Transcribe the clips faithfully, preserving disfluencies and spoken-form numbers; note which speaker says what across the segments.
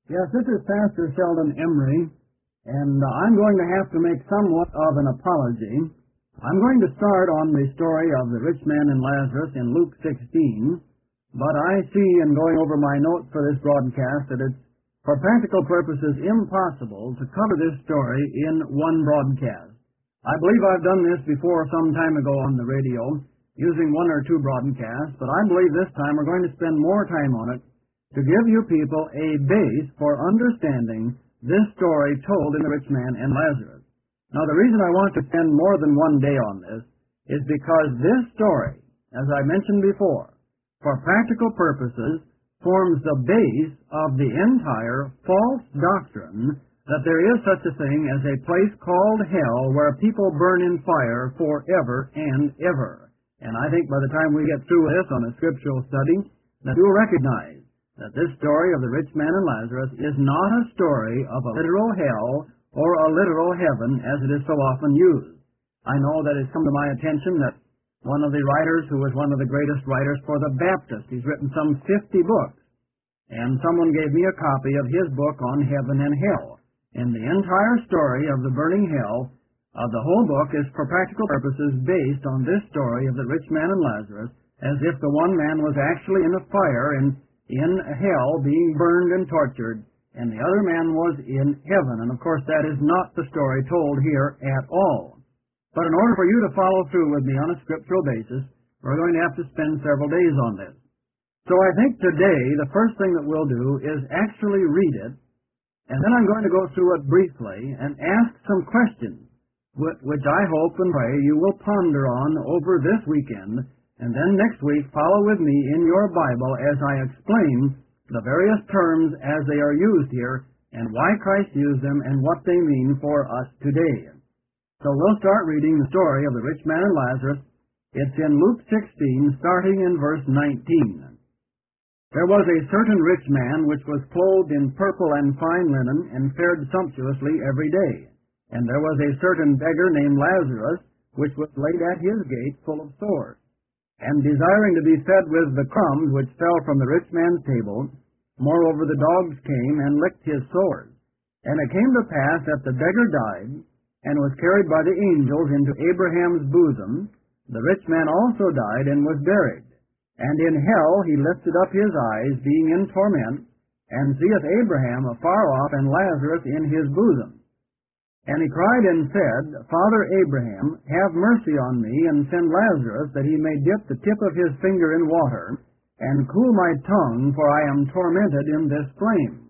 Speaker 1: Yes, this is Pastor Sheldon Emery, and uh, I'm going to have to make somewhat of an apology. I'm going to start on the story of the rich man and Lazarus in Luke sixteen, but I see in going over my notes for this broadcast that it's, for practical purposes, impossible to cover this story in one broadcast. I believe I've done this before some time ago on the radio, using one or two broadcasts, but I believe this time we're going to spend more time on it to give you people a base for understanding this story told in the rich man and Lazarus. Now, the reason I want to spend more than one day on this is because this story, as I mentioned before, for practical purposes, forms the base of the entire false doctrine that there is such a thing as a place called hell where people burn in fire forever and ever. And I think by the time we get through this on a scriptural study, that you'll recognize that this story of the rich man and Lazarus is not a story of a literal hell or a literal heaven as it is so often used. I know that it's come to my attention that one of the writers, who was one of the greatest writers for the Baptist, he's written some fifty books, and someone gave me a copy of his book on heaven and hell. And the entire story of the burning hell of the whole book is for practical purposes based on this story of the rich man and Lazarus, as if the one man was actually in the fire and in hell being burned and tortured, and the other man was in heaven. And of course that is not the story told here at all. But in order for you to follow through with me on a scriptural basis, we're going to have to spend several days on this. So I think today the first thing that we'll do is actually read it, and then I'm going to go through it briefly and ask some questions, which I hope and pray you will ponder on over this weekend. And then next week, follow with me in your Bible as I explain the various terms as they are used here and why Christ used them and what they mean for us today. So we'll start reading the story of the rich man and Lazarus. It's in Luke sixteen, starting in verse nineteen. There was a certain rich man which was clothed in purple and fine linen and fared sumptuously every day. And there was a certain beggar named Lazarus which was laid at his gate full of sores, and desiring to be fed with the crumbs which fell from the rich man's table. Moreover, the dogs came and licked his sores. And it came to pass that the beggar died, and was carried by the angels into Abraham's bosom. The rich man also died and was buried. And in hell he lifted up his eyes, being in torment, and seeth Abraham afar off, and Lazarus in his bosom. And he cried and said, Father Abraham, have mercy on me, and send Lazarus, that he may dip the tip of his finger in water, and cool my tongue, for I am tormented in this flame.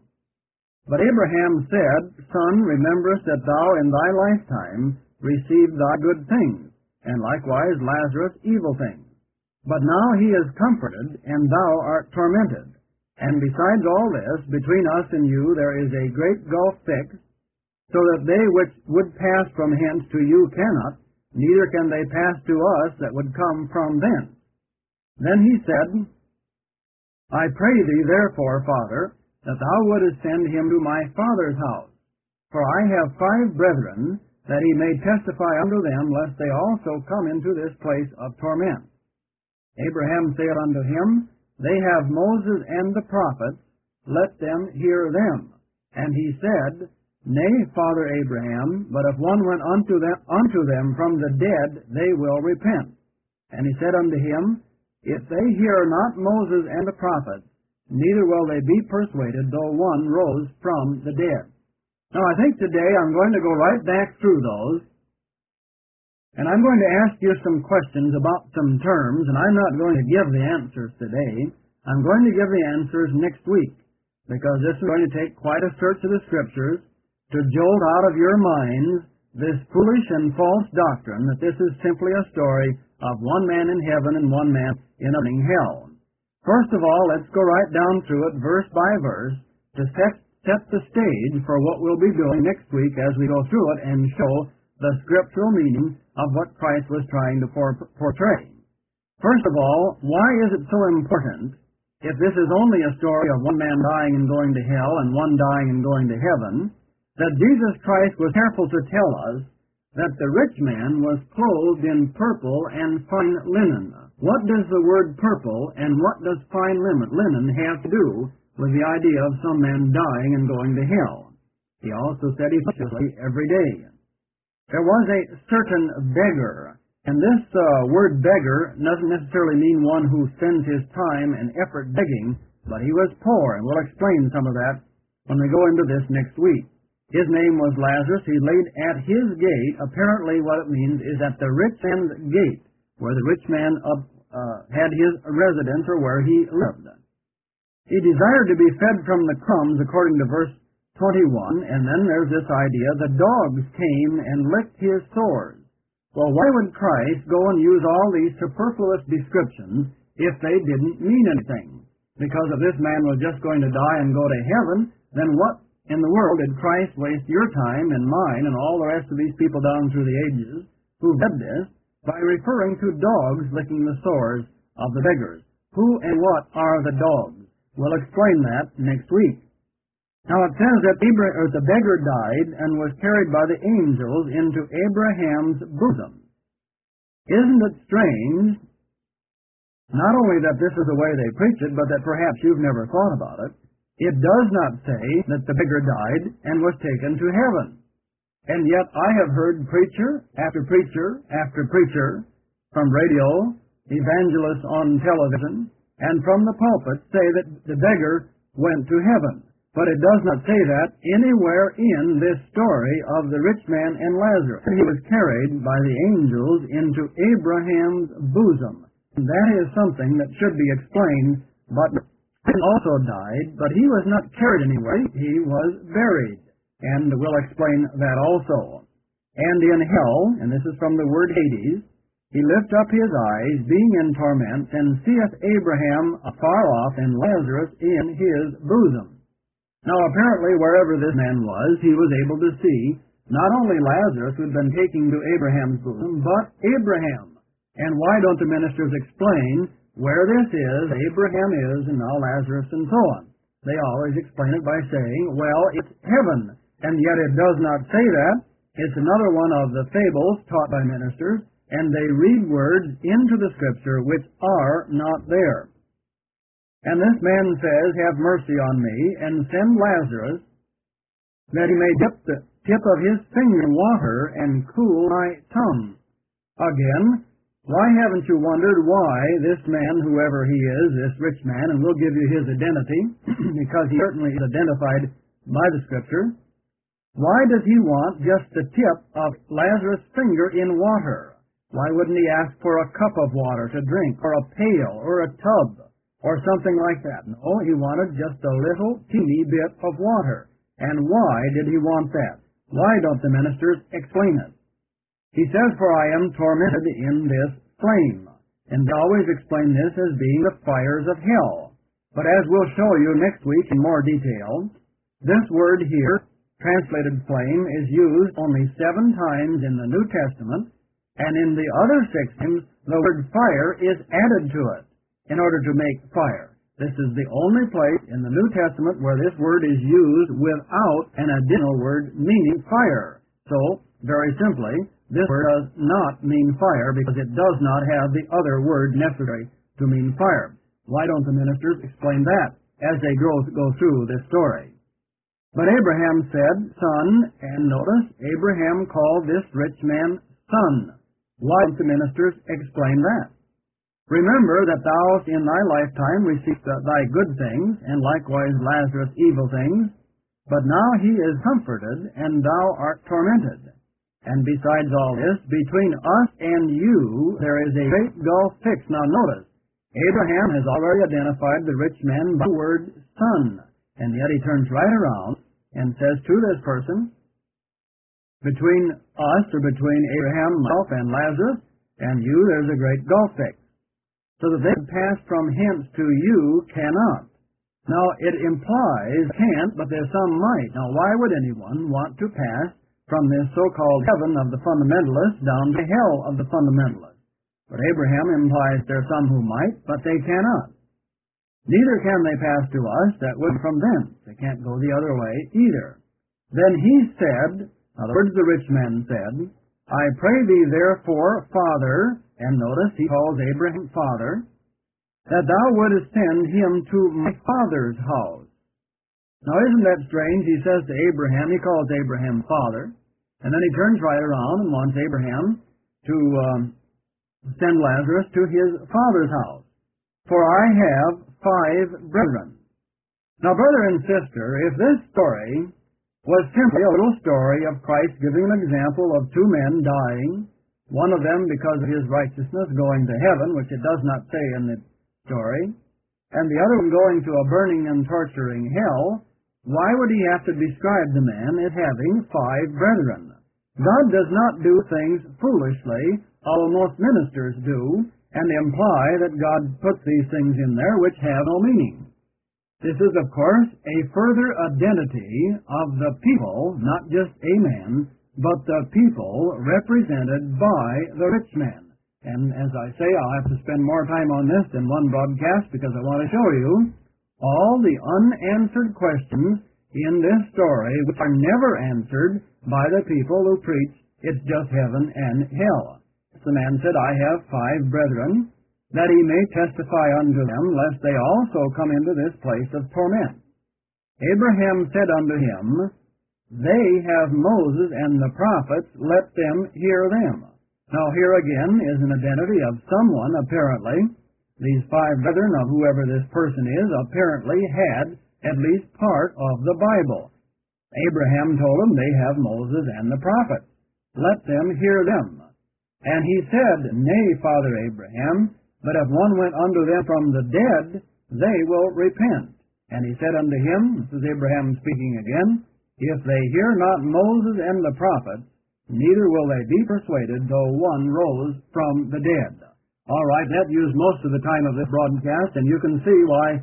Speaker 1: But Abraham said, Son, rememberest that thou in thy lifetime received thy good things, and likewise Lazarus evil things. But now he is comforted, and thou art tormented. And besides all this, between us and you there is a great gulf fixed, so that they which would pass from hence to you cannot, neither can they pass to us that would come from thence. Then he said, I pray thee therefore, Father, that thou wouldest send him to my father's house. For I have five brethren, that he may testify unto them, lest they also come into this place of torment. Abraham said unto him, They have Moses and the prophets, let them hear them. And he said, Nay, Father Abraham, but if one went unto them, unto them from the dead, they will repent. And he said unto him, If they hear not Moses and the prophets, neither will they be persuaded, though one rose from the dead. Now, I think today I'm going to go right back through those, and I'm going to ask you some questions about some terms, and I'm not going to give the answers today. I'm going to give the answers next week, because this is going to take quite a search of the Scriptures to jolt out of your minds this foolish and false doctrine that this is simply a story of one man in heaven and one man in a burning hell. First of all, let's go right down through it verse by verse to set, set the stage for what we'll be doing next week as we go through it and show the scriptural meaning of what Christ was trying to portray. First of all, why is it so important, if this is only a story of one man dying and going to hell and one dying and going to heaven, that Jesus Christ was careful to tell us that the rich man was clothed in purple and fine linen. What does the word purple and what does fine linen have to do with the idea of some man dying and going to hell. He also said he fellowshiped every day. There was a certain beggar, and this uh, word beggar doesn't necessarily mean one who spends his time and effort begging, but he was poor, and we'll explain some of that when we go into this next week. His name was Lazarus. He laid at his gate. Apparently what it means is at the rich man's gate, where the rich man uh, uh, had his residence or where he lived. He desired to be fed from the crumbs, according to verse twenty-one, and then there's this idea, the dogs came and licked his sores. Well, why would Christ go and use all these superfluous descriptions if they didn't mean anything? Because if this man was just going to die and go to heaven, then what in the world did Christ waste your time and mine and all the rest of these people down through the ages who read this by referring to dogs licking the sores of the beggars? Who and what are the dogs? We'll explain that next week. Now it says that Abra- or the beggar died and was carried by the angels into Abraham's bosom. Isn't it strange, not only that this is the way they preach it, but that perhaps you've never thought about it? It does not say that the beggar died and was taken to heaven. And yet I have heard preacher after preacher after preacher from radio, evangelists on television, and from the pulpit say that the beggar went to heaven. But it does not say that anywhere in this story of the rich man and Lazarus. He was carried by the angels into Abraham's bosom. And that is something that should be explained, but he also died, but he was not carried anywhere. He was buried. And we'll explain that also. And in hell, and this is from the word Hades, he lift up his eyes, being in torment, and seeth Abraham afar off, and Lazarus in his bosom. Now apparently wherever this man was, he was able to see not only Lazarus who had been taken to Abraham's bosom, but Abraham. And why don't the ministers explain where this is, Abraham is, and now Lazarus, and so on? They always explain it by saying, well, it's heaven. And yet it does not say that. It's another one of the fables taught by ministers, and they read words into the Scripture which are not there. And this man says, have mercy on me, and send Lazarus, that he may dip the tip of his finger in water and cool my tongue. Again, why haven't you wondered why this man, whoever he is, this rich man, and we'll give you his identity, because he certainly is identified by the Scripture, why does he want just the tip of Lazarus' finger in water? Why wouldn't he ask for a cup of water to drink, or a pail, or a tub, or something like that? No, he wanted just a little teeny bit of water. And why did he want that? Why don't the ministers explain it? He says, for I am tormented in this flame. And they always explain this as being the fires of hell. But as we'll show you next week in more detail, this word here, translated flame, is used only seven times in the New Testament, and in the other six times, the word fire is added to it in order to make fire. This is the only place in the New Testament where this word is used without an additional word meaning fire. So, very simply, this word does not mean fire because it does not have the other word necessary to mean fire. Why don't the ministers explain that as they go, go through this story? But Abraham said, son, and notice, Abraham called this rich man son. Why don't the ministers explain that? Remember that thou in thy lifetime received thy good things, and likewise Lazarus evil things, but now he is comforted, and thou art tormented. And besides all this, between us and you there is a great gulf fixed. Now notice, Abraham has already identified the rich man by the word son, and yet he turns right around and says to this person, between us, or between Abraham, myself, and Lazarus, and you, there's a great gulf fixed, so that they can pass from hence to you cannot. Now, it implies can't, but there's some might. Now, why would anyone want to pass from this so-called heaven of the fundamentalists down to hell of the fundamentalists? But Abraham implies there are some who might, but they cannot. Neither can they pass to us that would from them. They can't go the other way either. Then he said, now the words the rich man said, I pray thee therefore, Father, and notice he calls Abraham Father, that thou wouldest send him to my father's house. Now, isn't that strange? He says to Abraham, he calls Abraham father, and then he turns right around and wants Abraham to um, send Lazarus to his father's house. For I have five brethren. Now, brother and sister, if this story was simply a little story of Christ giving an example of two men dying, one of them because of his righteousness going to heaven, which it does not say in the story, and the other one going to a burning and torturing hell, why would he have to describe the man as having five brethren? God does not do things foolishly, although most ministers do, and imply that God puts these things in there which have no meaning. This is, of course, a further identity of the people, not just a man, but the people represented by the rich man. And as I say, I'll have to spend more time on this than one broadcast because I want to show you all the unanswered questions in this story which are never answered by the people who preach it's just heaven and hell. The man said, I have five brethren, that he may testify unto them, lest they also come into this place of torment. Abraham said unto him, They have Moses and the prophets, let them hear them. Now here again is an identity of someone, apparently. These five brethren, of whoever this person is, apparently had at least part of the Bible. Abraham told them they have Moses and the prophets. Let them hear them. And he said, Nay, Father Abraham, but if one went unto them from the dead, they will repent. And he said unto him, this is Abraham speaking again, If they hear not Moses and the prophets, neither will they be persuaded, though one rose from the dead. All right, that used most of the time of this broadcast, and you can see why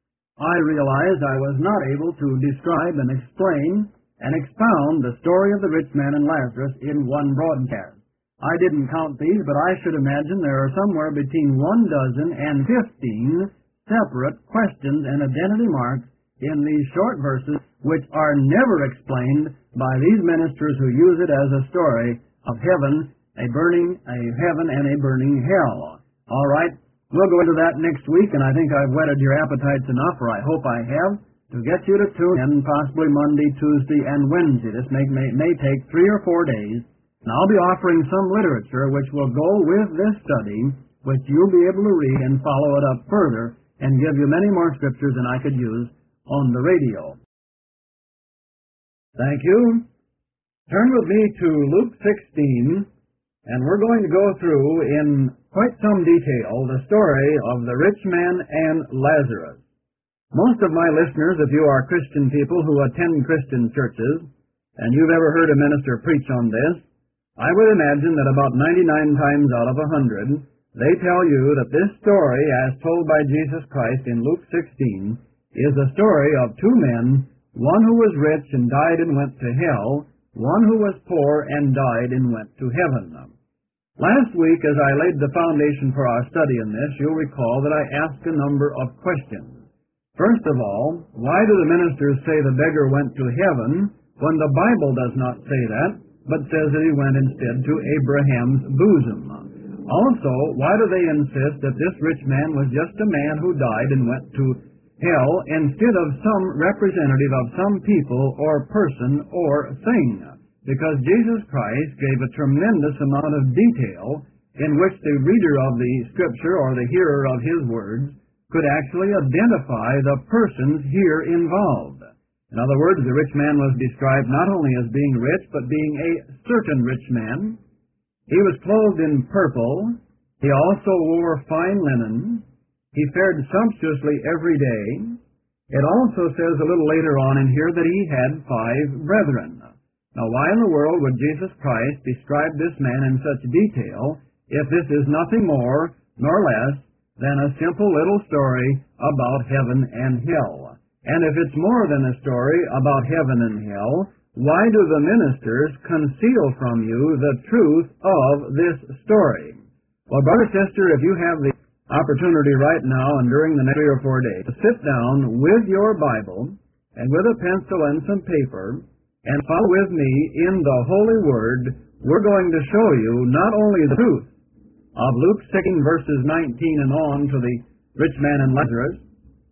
Speaker 1: I realized I was not able to describe and explain and expound the story of the rich man and Lazarus in one broadcast. I didn't count these, but I should imagine there are somewhere between one dozen and fifteen separate questions and identity marks in these short verses which are never explained by these ministers who use it as a story of heaven, a burning, a heaven and a burning hell. All right, we'll go into that next week, and I think I've whetted your appetites enough, or I hope I have, to get you to tune in possibly Monday, Tuesday, and Wednesday. This may, may, may take three or four days, and I'll be offering some literature which will go with this study, which you'll be able to read and follow it up further, and give you many more scriptures than I could use on the radio. Thank you. Turn with me to Luke sixteen, and we're going to go through in quite some detail the story of the rich man and Lazarus. Most of my listeners, if you are Christian people who attend Christian churches, and you've ever heard a minister preach on this, I would imagine that about ninety-nine times out of a hundred, they tell you that this story, as told by Jesus Christ in Luke sixteen, is the story of two men, one who was rich and died and went to hell, one who was poor and died and went to heaven. Last week, as I laid the foundation for our study in this, you'll recall that I asked a number of questions. First of all, why do the ministers say the beggar went to heaven when the Bible does not say that, but says that he went instead to Abraham's bosom? Also, why do they insist that this rich man was just a man who died and went to hell instead of some representative of some people or person or thing? Because Jesus Christ gave a tremendous amount of detail in which the reader of the Scripture or the hearer of His words could actually identify the persons here involved. In other words, the rich man was described not only as being rich, but being a certain rich man. He was clothed in purple. He also wore fine linen. He fared sumptuously every day. It also says a little later on in here that he had five brethren. Now, why in the world would Jesus Christ describe this man in such detail if this is nothing more nor less than a simple little story about heaven and hell? And if it's more than a story about heaven and hell, why do the ministers conceal from you the truth of this story? Well, brother, sister, if you have the opportunity right now and during the next three or four days to sit down with your Bible and with a pencil and some paper and follow with me in the Holy Word, we're going to show you not only the truth of Luke sixteen verses nineteen and on to the rich man and Lazarus,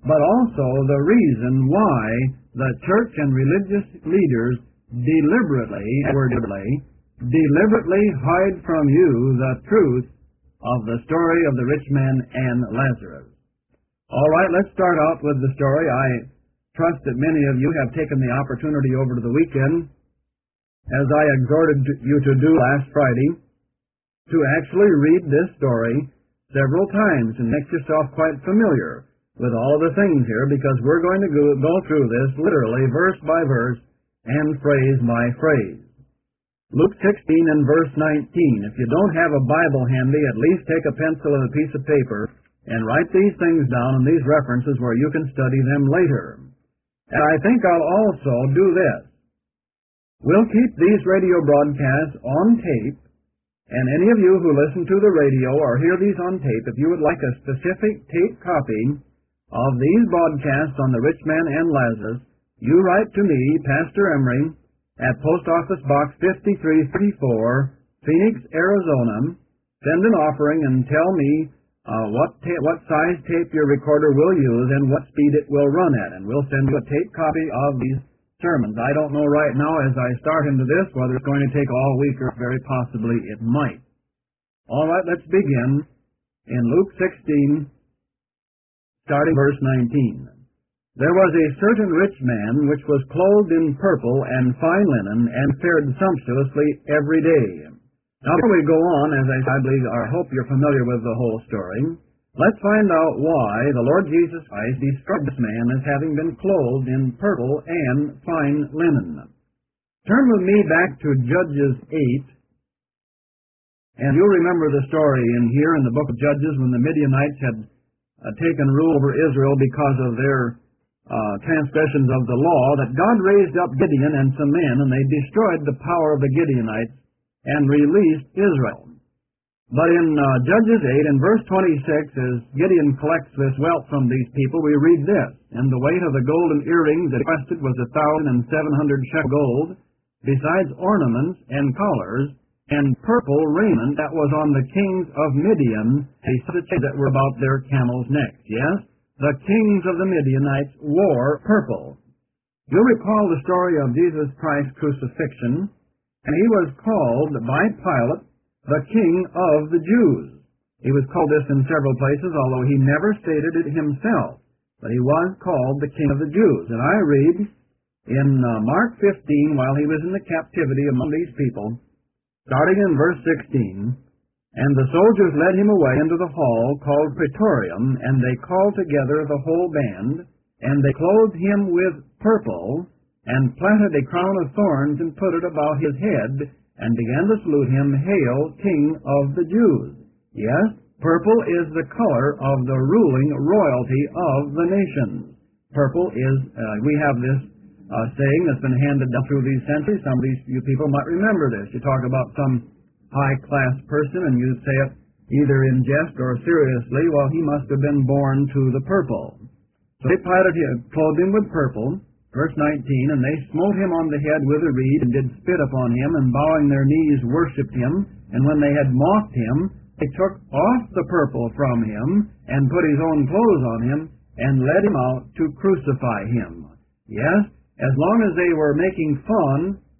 Speaker 1: but also the reason why the church and religious leaders deliberately, deliberately, deliberately hide from you the truth of the story of the rich man and Lazarus. All right, let's start out with the story. I trust that many of you have taken the opportunity over to the weekend, as I exhorted you to do last Friday, to actually read this story several times and make yourself quite familiar with all of the things here, because we're going to go, go through this literally verse by verse and phrase by phrase. Luke sixteen and verse nineteen. If you don't have a Bible handy, at least take a pencil and a piece of paper and write these things down and these references where you can study them later. And I think I'll also do this. We'll keep these radio broadcasts on tape, and any of you who listen to the radio or hear these on tape, if you would like a specific tape copy of these broadcasts on the rich man and Lazarus, you write to me, Pastor Emery, at Post Office Box fifty-three thirty-four, Phoenix, Arizona. Send an offering and tell me uh, what ta- what size tape your recorder will use and what speed it will run at, and we'll send you a tape copy of these sermons. I don't know right now as I start into this whether it's going to take all week or very possibly it might. All right, let's begin in Luke sixteen, starting verse nineteen. There was a certain rich man which was clothed in purple and fine linen, and fared sumptuously every day. Now, before we go on, as I, I believe, I hope you're familiar with the whole story, let's find out why the Lord Jesus Christ described this man as having been clothed in purple and fine linen. Turn with me back to Judges eight, and you'll remember the story in here in the book of Judges when the Midianites had uh, taken rule over Israel because of their Uh, transgressions of the law, that God raised up Gideon and some men, and they destroyed the power of the Gideonites and released Israel. But in uh, Judges eight, in verse twenty-six, as Gideon collects this wealth from these people, we read this: And the weight of the golden earrings that requested was a thousand and seven hundred shekel gold, besides ornaments and collars, and purple raiment that was on the kings of Midian, that were about their camels' necks. Yes? The kings of the Midianites wore purple. You'll recall the story of Jesus Christ's crucifixion, and he was called by Pilate the King of the Jews. He was called this in several places, although he never stated it himself, but he was called the King of the Jews. And I read in uh, Mark fifteen, while he was in the captivity among these people, starting in verse sixteen, And the soldiers led him away into the hall called Praetorium, and they called together the whole band, and they clothed him with purple, and planted a crown of thorns, and put it about his head, and began to salute him, Hail, King of the Jews. Yes, purple is the color of the ruling royalty of the nations. Purple is, uh, we have this uh, saying that's been handed down through these centuries. Some of these you people might remember this. You talk about some high-class person, and you say it either in jest or seriously, well, he must have been born to the purple. So they planted him, clothed him with purple, verse nineteen, and they smote him on the head with a reed, and did spit upon him, and bowing their knees worshipped him. And when they had mocked him, they took off the purple from him, and put his own clothes on him, and led him out to crucify him. Yes, as long as they were making fun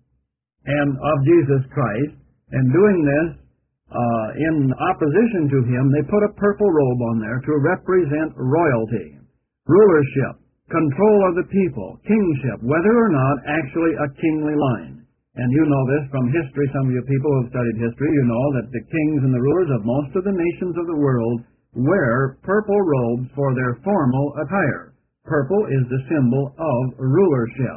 Speaker 1: and of Jesus Christ, and doing this uh, in opposition to him, they put a purple robe on there to represent royalty, rulership, control of the people, kingship, whether or not actually a kingly line. And you know this from history. Some of you people who have studied history, you know that the kings and the rulers of most of the nations of the world wear purple robes for their formal attire. Purple is the symbol of rulership.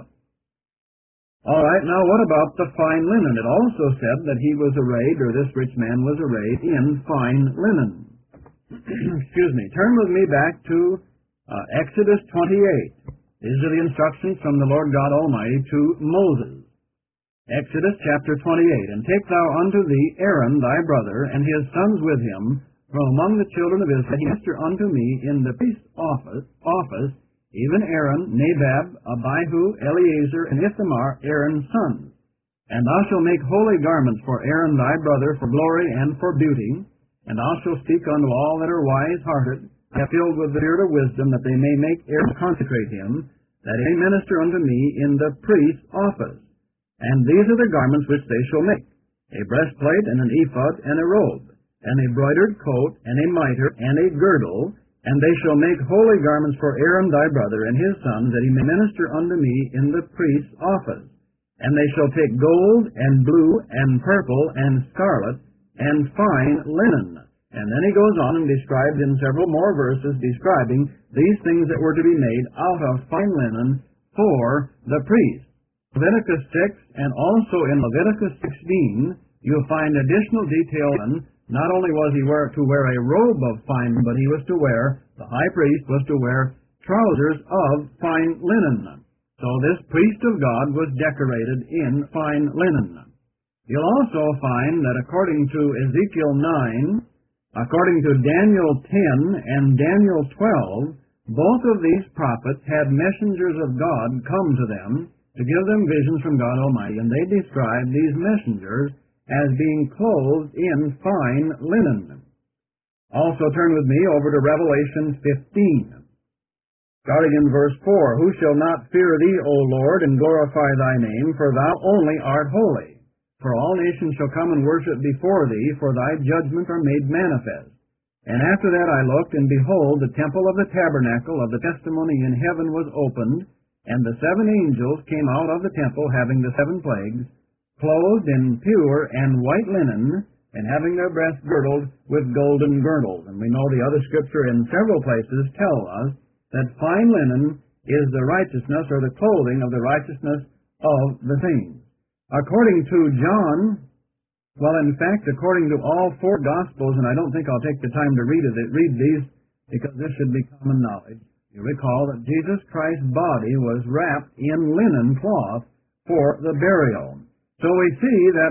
Speaker 1: All right, now what about the fine linen? It also said that he was arrayed, or this rich man was arrayed, in fine linen. Excuse me. Turn with me back to uh, Exodus twenty-eight. These are the instructions from the Lord God Almighty to Moses. Exodus chapter twenty-eight. And take thou unto thee Aaron thy brother, and his sons with him, from among the children of Israel, minister unto me in the priest's office, office even Aaron, Nadab, Abihu, Eleazar, and Ithamar, Aaron's sons. And thou shalt make holy garments for Aaron thy brother, for glory and for beauty. And thou shalt speak unto all that are wise-hearted, I have filled with the spirit of wisdom, that they may make Aaron consecrate him, that he may minister unto me in the priest's office. And these are the garments which they shall make: a breastplate, and an ephod, and a robe, and a broidered coat, and a mitre, and a girdle. And they shall make holy garments for Aaron thy brother and his sons, that he may minister unto me in the priest's office. And they shall take gold, and blue, and purple, and scarlet, and fine linen. And then he goes on and describes in several more verses describing these things that were to be made out of fine linen for the priest. Leviticus six, and also in Leviticus sixteen, you'll find additional detail. Not only was he wear, to wear a robe of fine, but he was to wear, the high priest was to wear trousers of fine linen. So this priest of God was decorated in fine linen. You'll also find that according to Ezekiel nine, according to Daniel ten and Daniel twelve, both of these prophets had messengers of God come to them to give them visions from God Almighty, and they described these messengers as being clothed in fine linen. Also turn with me over to Revelation fifteen. Starting in verse four, Who shall not fear thee, O Lord, and glorify thy name, for thou only art holy. For all nations shall come and worship before thee, for thy judgments are made manifest. And after that I looked, and behold, the temple of the tabernacle of the testimony in heaven was opened, and the seven angels came out of the temple, having the seven plagues, clothed in pure and white linen, and having their breasts girdled with golden girdles. And we know the other scripture in several places tell us that fine linen is the righteousness, or the clothing of the righteousness of the saints. According to John, well, in fact, according to all four Gospels, and I don't think I'll take the time to read it, read these, because this should be common knowledge. You recall that Jesus Christ's body was wrapped in linen cloth for the burial. So we see that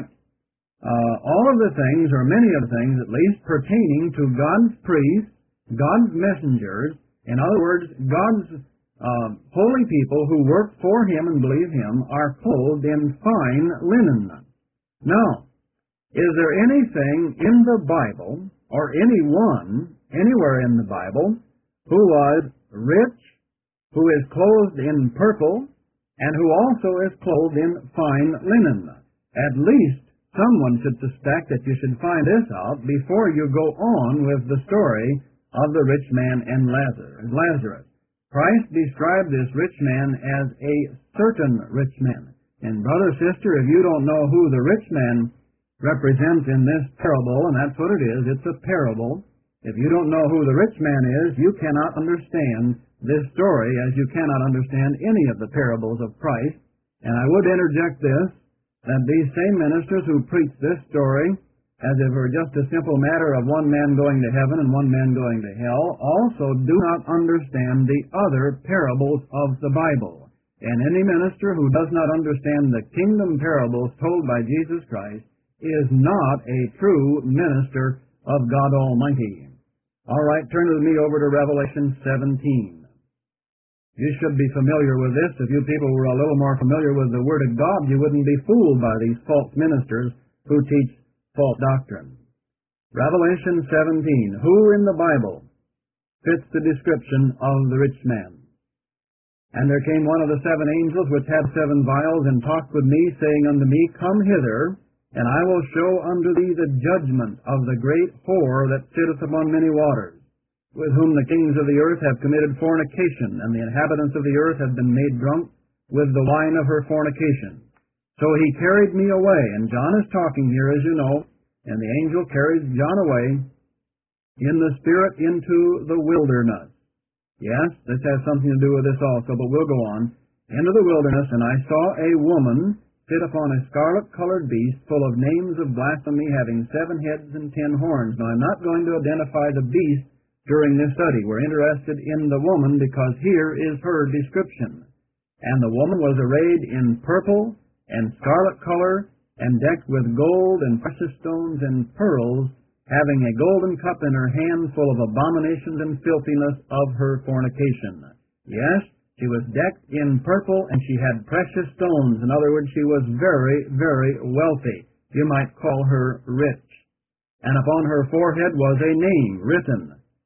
Speaker 1: uh, all of the things, or many of the things at least, pertaining to God's priests, God's messengers, in other words, God's uh, holy people who work for Him and believe Him, are clothed in fine linen. Now, is there anything in the Bible, or anyone, anywhere in the Bible, who was rich, who is clothed in purple, and who also is clothed in fine linen? At least someone should suspect that you should find this out before you go on with the story of the rich man and Lazarus. Christ described this rich man as a certain rich man. And brother, sister, if you don't know who the rich man represents in this parable, and that's what it is, it's a parable. If you don't know who the rich man is, you cannot understand this story as you cannot understand any of the parables of Christ. And I would interject this, that these same ministers who preach this story as if it were just a simple matter of one man going to heaven and one man going to hell, also do not understand the other parables of the Bible. And any minister who does not understand the kingdom parables told by Jesus Christ is not a true minister of God Almighty. All right, turn with me over to Revelation seventeen. You should be familiar with this. If you people were a little more familiar with the Word of God, you wouldn't be fooled by these false ministers who teach false doctrine. Revelation seventeen. Who in the Bible fits the description of the rich man? And there came one of the seven angels which had seven vials, and talked with me, saying unto me, Come hither, and I will show unto thee the judgment of the great whore that sitteth upon many waters, with whom the kings of the earth have committed fornication, and the inhabitants of the earth have been made drunk with the wine of her fornication. So he carried me away, and John is talking here, as you know, and the angel carried John away in the Spirit into the wilderness. Yes, this has something to do with this also, but we'll go on. Into the wilderness, and I saw a woman sit upon a scarlet-colored beast, full of names of blasphemy, having seven heads and ten horns. Now, I'm not going to identify the beast during this study. We're interested in the woman because here is her description. And the woman was arrayed in purple and scarlet color, and decked with gold and precious stones and pearls, having a golden cup in her hand full of abominations and filthiness of her fornication. Yes, she was decked in purple, and she had precious stones. In other words, she was very, very wealthy. You might call her rich. And upon her forehead was a name written,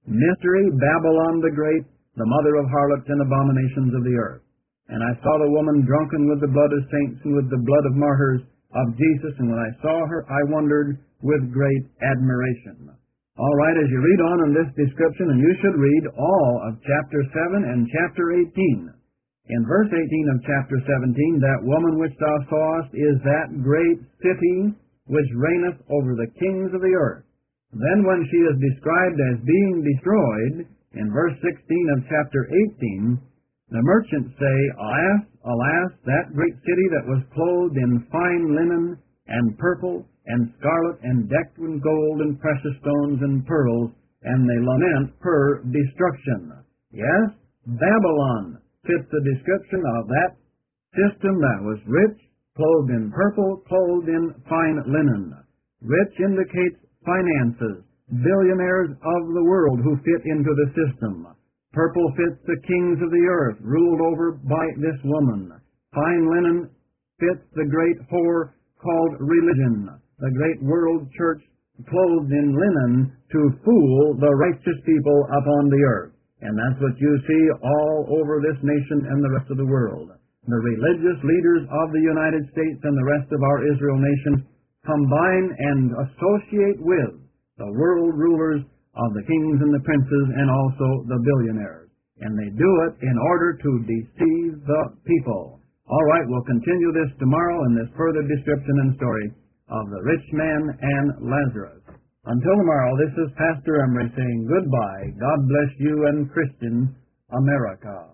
Speaker 1: Mystery, Babylon the Great, the mother of harlots and abominations of the earth. And I saw the woman drunken with the blood of saints and with the blood of martyrs of Jesus, and when I saw her, I wondered with great admiration. All right, as you read on in this description, and you should read all of chapter seven and chapter eighteen. In verse eighteen of chapter seventeen, that woman which thou sawest is that great city which reigneth over the kings of the earth. Then when she is described as being destroyed, in verse sixteen of chapter eighteen, the merchants say, Alas, alas, that great city that was clothed in fine linen and purple and scarlet and decked with gold and precious stones and pearls, and they lament her destruction. Yes, Babylon fits the description of that system that was rich, clothed in purple, clothed in fine linen. Rich indicates finances, billionaires of the world who fit into the system. Purple fits the kings of the earth, ruled over by this woman. Fine linen fits the great whore called religion, the great world church clothed in linen to fool the righteous people upon the earth. And that's what you see all over this nation and the rest of the world. The religious leaders of the United States and the rest of our Israel nation combine and associate with the world rulers of the kings and the princes and also the billionaires. And they do it in order to deceive the people. All right, we'll continue this tomorrow in this further description and story of the rich man and Lazarus. Until tomorrow, this is Pastor Emery saying goodbye. God bless you and Christian America.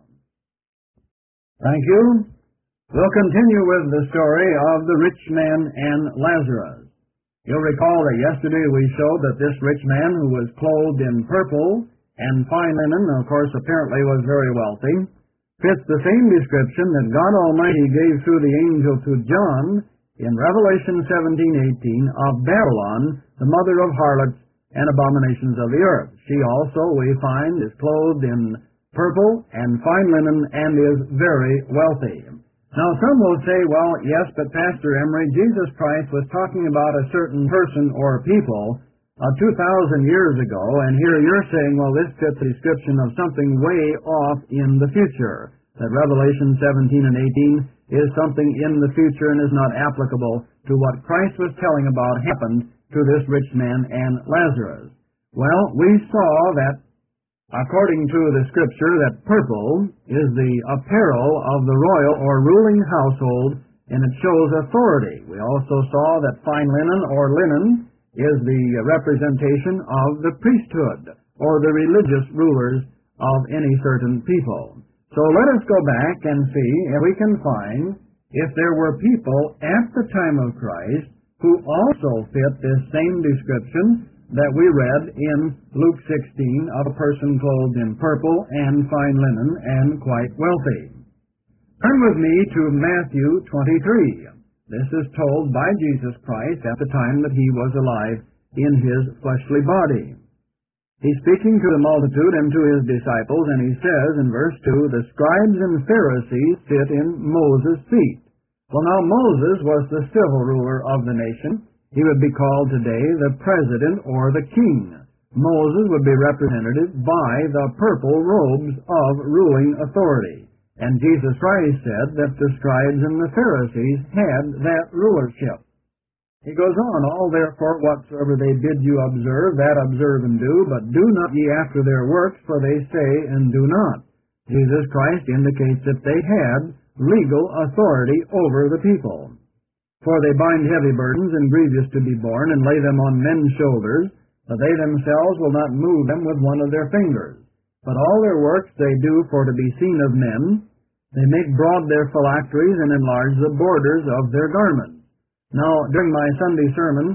Speaker 1: Thank you. We'll continue with the story of the rich man and Lazarus. You'll recall that yesterday we showed that this rich man who was clothed in purple and fine linen, of course apparently was very wealthy, fits the same description that God Almighty gave through the angel to John in Revelation seventeen eighteen of Babylon, the mother of harlots and abominations of the earth. She also, we find, is clothed in purple and fine linen and is very wealthy. Now, some will say, well, yes, but Pastor Emery, Jesus Christ was talking about a certain person or people uh, two thousand years ago, and here you're saying, well, this fits the description of something way off in the future, that Revelation seventeen and eighteen is something in the future and is not applicable to what Christ was telling about happened to this rich man and Lazarus. Well, we saw that according to the Scripture, that purple is the apparel of the royal or ruling household, and it shows authority. We also saw that fine linen or linen is the representation of the priesthood or the religious rulers of any certain people. So let us go back and see if we can find if there were people at the time of Christ who also fit this same description that we read in Luke sixteen of a person clothed in purple and fine linen and quite wealthy. Turn with me to Matthew twenty-three. This is told by Jesus Christ at the time that he was alive in his fleshly body. He's speaking to the multitude and to his disciples, and he says in verse two, the scribes and Pharisees sit in Moses' seat. Well, now Moses was the civil ruler of the nation. He would be called today the president or the king. Moses would be represented by the purple robes of ruling authority. And Jesus Christ said that the scribes and the Pharisees had that rulership. He goes on, all therefore whatsoever they bid you observe, that observe and do, but do not ye after their works, for they say and do not. Jesus Christ indicates that they had legal authority over the people. For they bind heavy burdens and grievous to be borne, and lay them on men's shoulders, but they themselves will not move them with one of their fingers. But all their works they do for to be seen of men. They make broad their phylacteries, and enlarge the borders of their garments. Now, during my Sunday sermon,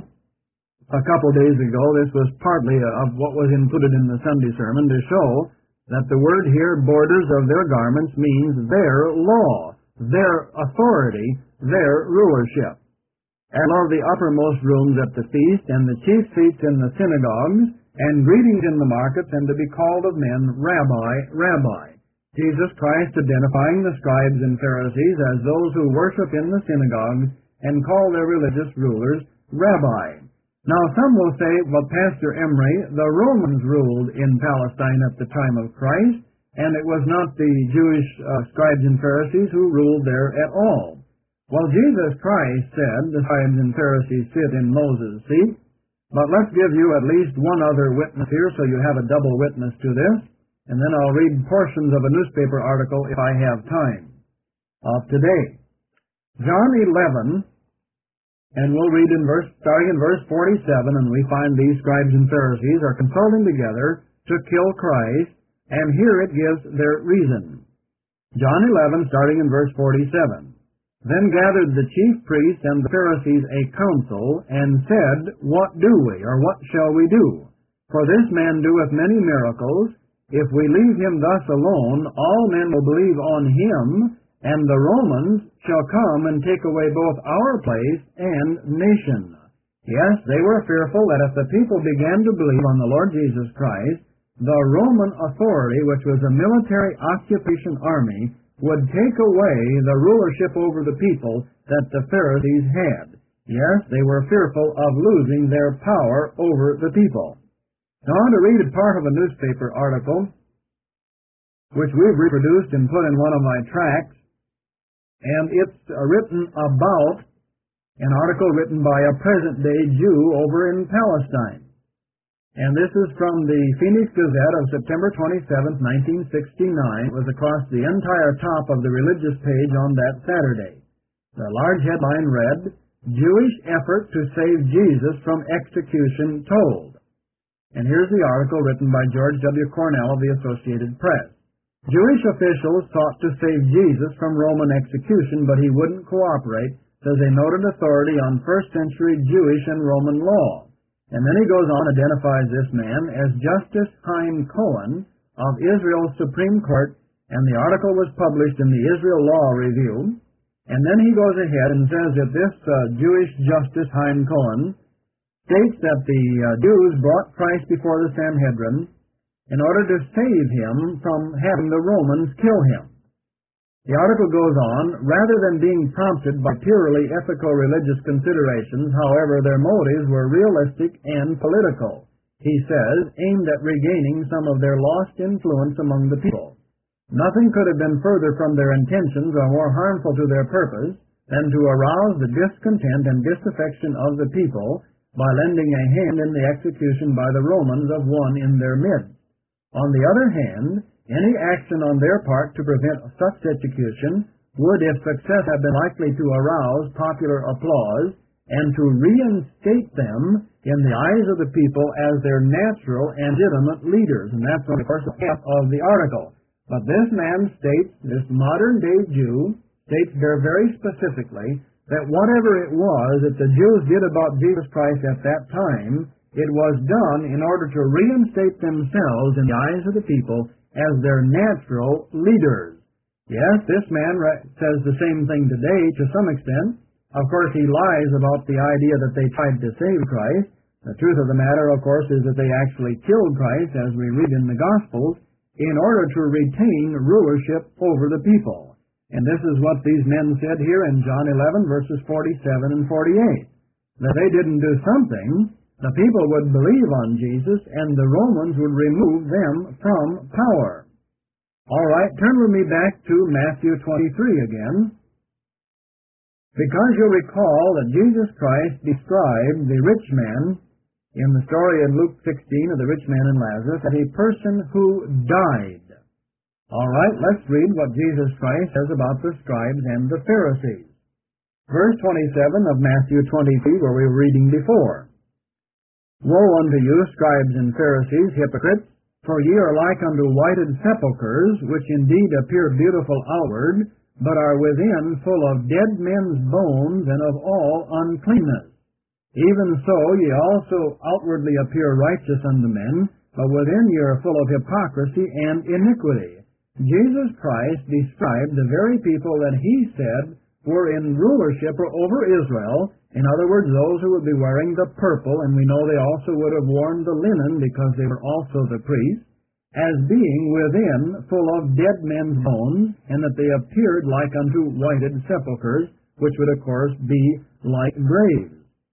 Speaker 1: a couple days ago, this was partly of what was included in the Sunday sermon, to show that the word here, borders of their garments, means their law, their authority, their rulership. And of the uppermost rooms at the feast, and the chief seats in the synagogues, and greetings in the markets, and to be called of men, Rabbi, Rabbi. Jesus Christ identifying the scribes and Pharisees as those who worship in the synagogues, and call their religious rulers Rabbi. Now, some will say, well, Pastor Emery, the Romans ruled in Palestine at the time of Christ, and it was not the Jewish uh, scribes and Pharisees who ruled there at all. Well, Jesus Christ said the scribes and Pharisees sit in Moses' seat, but let's give you at least one other witness here so you have a double witness to this, and then I'll read portions of a newspaper article if I have time of today. John eleven, and we'll read in verse, starting in verse forty-seven, and we find these scribes and Pharisees are consulting together to kill Christ, and here it gives their reason. John eleven, starting in verse forty-seven. Then gathered the chief priests and the Pharisees a council, and said, What do we, or what shall we do? For this man doeth many miracles. If we leave him thus alone, all men will believe on him, and the Romans shall come and take away both our place and nation. Yes, they were fearful that if the people began to believe on the Lord Jesus Christ, the Roman authority, which was a military occupation army, would take away the rulership over the people that the Pharisees had. Yes, they were fearful of losing their power over the people. Now, I want to read a part of a newspaper article, which we've reproduced and put in one of my tracts, and it's uh, written about an article written by a present-day Jew over in Palestine. And this is from the Phoenix Gazette of September twenty-seventh, nineteen sixty-nine. It was across the entire top of the religious page on that Saturday. The large headline read, Jewish effort to save Jesus from execution told. And here's the article written by George W. Cornell of the Associated Press. Jewish officials sought to save Jesus from Roman execution, but he wouldn't cooperate, says a noted authority on first century Jewish and Roman law. And then he goes on, identifies this man as Justice Chaim Cohen of Israel's Supreme Court, and the article was published in the Israel Law Review. And then he goes ahead and says that this uh, Jewish Justice Chaim Cohen states that the uh, Jews brought Christ before the Sanhedrin in order to save him from having the Romans kill him. The article goes on, rather than being prompted by purely ethical religious considerations, however, their motives were realistic and political, he says, aimed at regaining some of their lost influence among the people. Nothing could have been further from their intentions or more harmful to their purpose than to arouse the discontent and disaffection of the people by lending a hand in the execution by the Romans of one in their midst. On the other hand, any action on their part to prevent such execution would, if success, have been likely to arouse popular applause and to reinstate them in the eyes of the people as their natural and legitimate leaders. And that's, of course, half of the article. But this man states, this modern-day Jew, states there very specifically that whatever it was that the Jews did about Jesus Christ at that time, it was done in order to reinstate themselves in the eyes of the people as their natural leaders. Yes, this man says the same thing today to some extent. Of course, he lies about the idea that they tried to save Christ. The truth of the matter, of course, is that they actually killed Christ, as we read in the Gospels, in order to retain rulership over the people. And this is what these men said here in John eleven, verses forty-seven and forty-eight, that they didn't do something. The people would believe on Jesus, and the Romans would remove them from power. All right, turn with me back to Matthew twenty-three again. Because you'll recall that Jesus Christ described the rich man in the story in Luke sixteen of the rich man and Lazarus as a person who died. All right, let's read what Jesus Christ says about the scribes and the Pharisees. Verse twenty-seven of Matthew twenty-three, where we were reading before. Woe unto you, scribes and Pharisees, hypocrites! For ye are like unto whited sepulchres, which indeed appear beautiful outward, but are within full of dead men's bones and of all uncleanness. Even so ye also outwardly appear righteous unto men, but within ye are full of hypocrisy and iniquity. Jesus Christ described the very people that he said were in rulership over Israel, in other words, those who would be wearing the purple, and we know they also would have worn the linen because they were also the priests, as being within full of dead men's bones, and that they appeared like unto whited sepulchres, which would of course be like graves.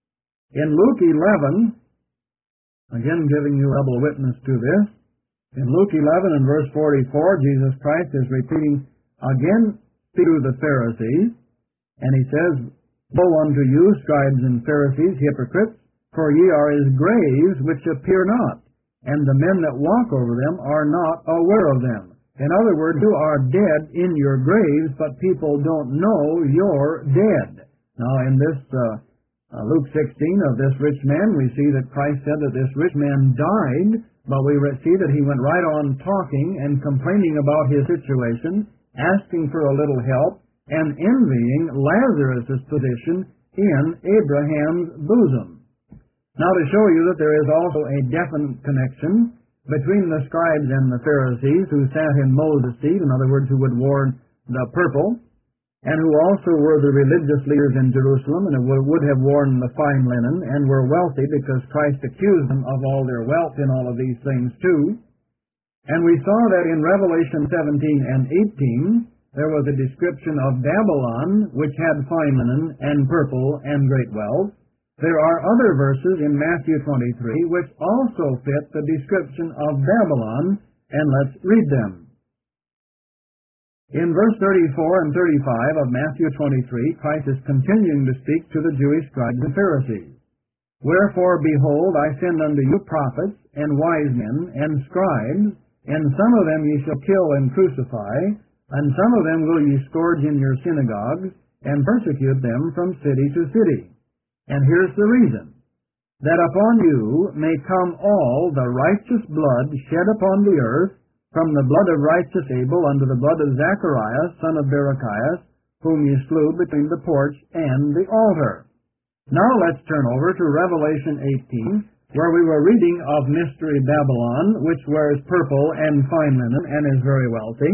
Speaker 1: In Luke eleven, again giving you double witness to this, in Luke eleven and verse forty-four, Jesus Christ is repeating again to the Pharisees, and he says, Woe unto you, scribes and Pharisees, hypocrites, for ye are as graves which appear not, and the men that walk over them are not aware of them. In other words, you are dead in your graves, but people don't know you're dead. Now, in this uh, uh, Luke sixteen of this rich man, we see that Christ said that this rich man died, but we see that he went right on talking and complaining about his situation, asking for a little help, and envying Lazarus' position in Abraham's bosom. Now, to show you that there is also a definite connection between the scribes and the Pharisees who sat in Moses' seat, in other words, who would wear the purple, and who also were the religious leaders in Jerusalem, and would have worn the fine linen, and were wealthy because Christ accused them of all their wealth in all of these things too. And we saw that in Revelation seventeen and eighteen, there was a description of Babylon, which had fine linen and purple and great wealth. There are other verses in Matthew twenty-three which also fit the description of Babylon, and let's read them. In verse thirty-four and thirty-five of Matthew twenty-three, Christ is continuing to speak to the Jewish scribes and Pharisees. Wherefore, behold, I send unto you prophets and wise men and scribes, and some of them ye shall kill and crucify, and some of them will ye scourge in your synagogues, and persecute them from city to city. And here's the reason, that upon you may come all the righteous blood shed upon the earth, from the blood of righteous Abel unto the blood of Zacharias, son of Berechias, whom ye slew between the porch and the altar. Now let's turn over to Revelation eighteen, where we were reading of Mystery Babylon, which wears purple and fine linen and is very wealthy.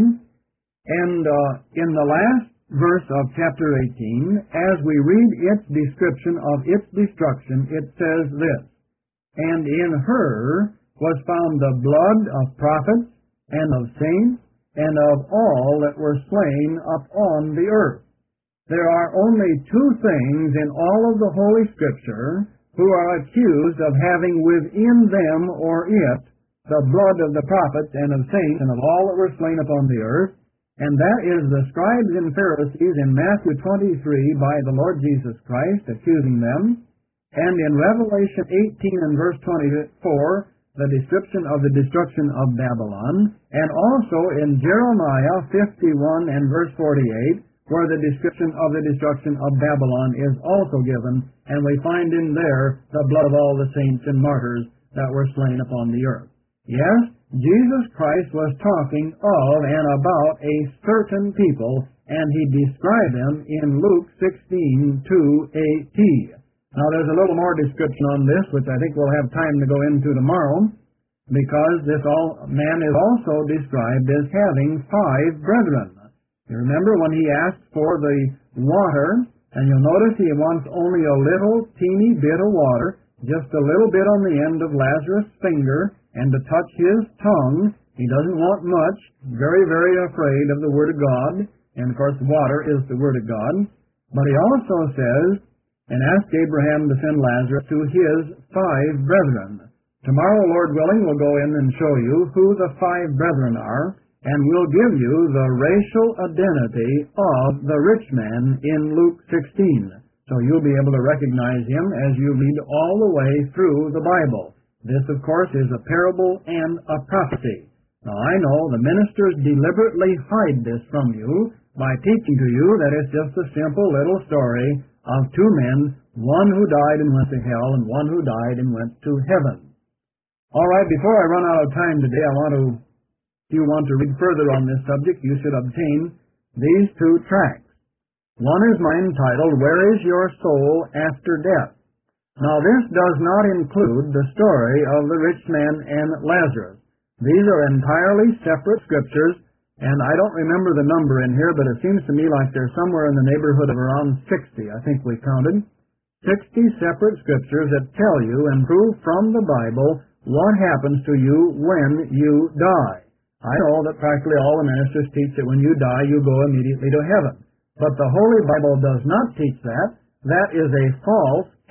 Speaker 1: And uh, in the last verse of chapter eighteen, as we read its description of its destruction, it says this, And in her was found the blood of prophets, and of saints, and of all that were slain upon the earth. There are only two things in all of the Holy Scripture who are accused of having within them or it the blood of the prophets and of saints and of all that were slain upon the earth, and that is the scribes and Pharisees in Matthew twenty-three by the Lord Jesus Christ, accusing them, and in Revelation eighteen and verse twenty-four, the description of the destruction of Babylon, and also in Jeremiah fifty-one and verse forty-eight, where the description of the destruction of Babylon is also given, and we find in there the blood of all the saints and martyrs that were slain upon the earth. Yes, Jesus Christ was talking of and about a certain people, and he described them in Luke sixteen to a T. Now, there's a little more description on this, which I think we'll have time to go into tomorrow, because this all, man is also described as having five brethren. You remember when he asked for the water, and you'll notice he wants only a little teeny bit of water, just a little bit on the end of Lazarus' finger, and to touch his tongue. He doesn't want much, very, very afraid of the Word of God, and of course water is the Word of God. But he also says, and asked Abraham to send Lazarus to his five brethren. Tomorrow, Lord willing, we'll go in and show you who the five brethren are, and we'll give you the racial identity of the rich man in Luke sixteen. So you'll be able to recognize him as you read all the way through the Bible. This, of course, is a parable and a prophecy. Now, I know the ministers deliberately hide this from you by teaching to you that it's just a simple little story of two men, one who died and went to hell, and one who died and went to heaven. All right, before I run out of time today, I want to, if you want to read further on this subject, you should obtain these two tracts. One is mine entitled, Where is Your Soul After Death? Now, this does not include the story of the rich man and Lazarus. These are entirely separate scriptures, and I don't remember the number in here, but it seems to me like they're somewhere in the neighborhood of around sixty, I think we counted. sixty separate scriptures that tell you and prove from the Bible what happens to you when you die. I know that practically all the ministers teach that when you die, you go immediately to heaven. But the Holy Bible does not teach that. That is a false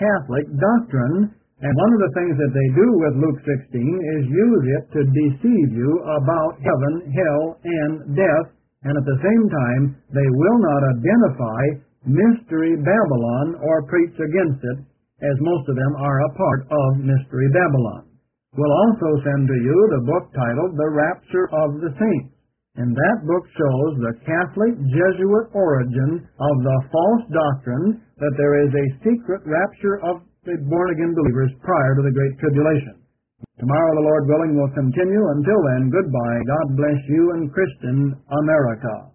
Speaker 1: Catholic doctrine, and one of the things that they do with Luke sixteen is use it to deceive you about heaven, hell, and death, and at the same time they will not identify Mystery Babylon or preach against it, as most of them are a part of Mystery Babylon. We'll also send to you the book titled The Rapture of the Saints, and that book shows the Catholic Jesuit origin of the false doctrine that there is a secret rapture of the born-again believers prior to the Great Tribulation. Tomorrow, the Lord willing, will continue. Until then, goodbye. God bless you and Christian America.